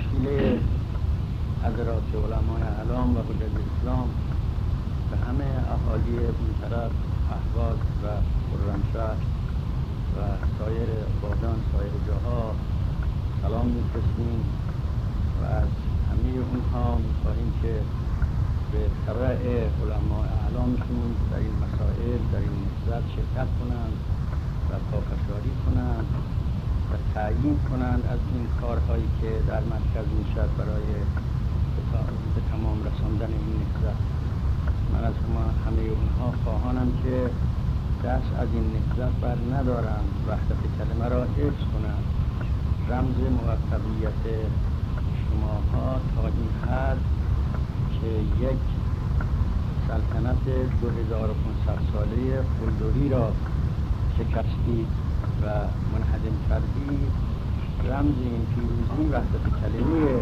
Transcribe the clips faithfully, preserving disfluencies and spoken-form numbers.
وسیله حضرات علمای اعلام و حجت اسلام به همه اهالی این طرف اهواز و خرمشهر و سایر آبادان سایر جاها سلام می‌فرستیم و از همه اونها می‌خواهیم که به تبع علمای اعلامشون در این مسائل در این نهضت شرکت کنند و پافشاری کنند و تعیین کنند از این کارهایی که در مرکز میشد برای به تمام رساندن این نهضت. من از همه اونها خواهانم که دست از این نهضت بر ندارند، وحدت کلمه را حفظ کنند. رمز موفقیت شماها تا این حد که یک سلطنت دو هزار و پانصد ساله قلدری را شکستید و منهدم کردید. رمز این پیروزی وحدت کلمه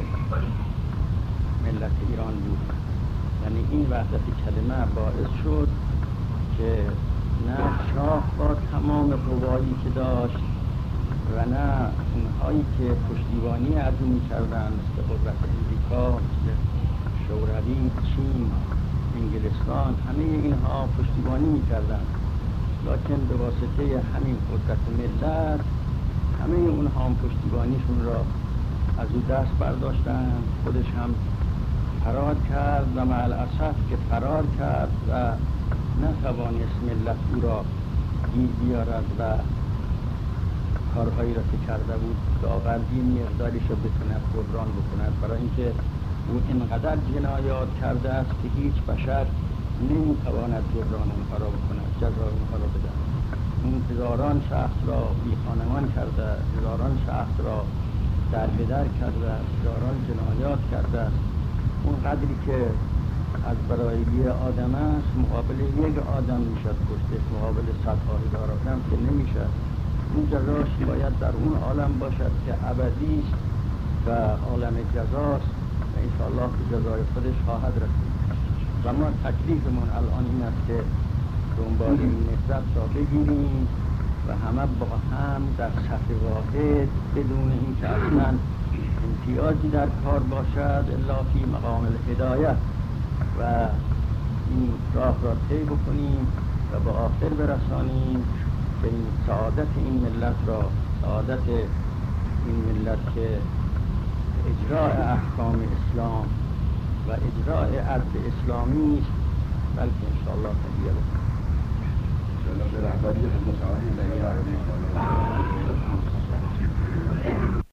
ملت ایران بود. یعنی این وحدت کلمه باعث شد که نه شاه با تمام قوایی که داشت و نه اونهایی که پشتیبانی از او می‌کردند مثل قدرت امریکا، مثل شوروی، چین، انگلستان، همه اینها پشتیبانی می‌کردند، لکن به واسطه همین قدرت ملت همه اونها هم پشتیبانیشون را از او دست برداشتند. خودش هم فرار کرد و مع الاسف که فرار کرد و نتوانست ملت او را گیر بیارد و کارهایی را که کرده بود داوردی مقداریش را بتواند جبران بکند، برای اینکه او اینقدر جنایات کرده است که هیچ بشر نمیتواند جبران اونها را بکند، جزای اونها را بدهد. اون هزاران شخص را بیخانمان کرده، هزاران شخص را در بدر کرده، هزاران جنایات کرده است. اون قدری که از برای یه آدم است مقابل یک آدم میشد کشته، مقابل صدها هزار آدم که نمیشد. اون جزاش باید در اون عالم باشد که ابدی است و عالم جزاست و انشاءالله که جزای خودش خواهد رسید. و ما تکلیفمون الان این است که دنبال این نهضت را بگیریم و همه با هم در صف واحد بدون اینکه اصلا امتیازی در کار باشد الا فی مقام الهدایه و این راه را طی بکنیم و به آخر برسانیم که این سعادت این ملت را، سعادت این ملت که اجراء احکام اسلام و اجراء عدل اسلامی است، بلکه انشاءالله تهیه بکنیم. انشاءالله به رهبری حضرت آقای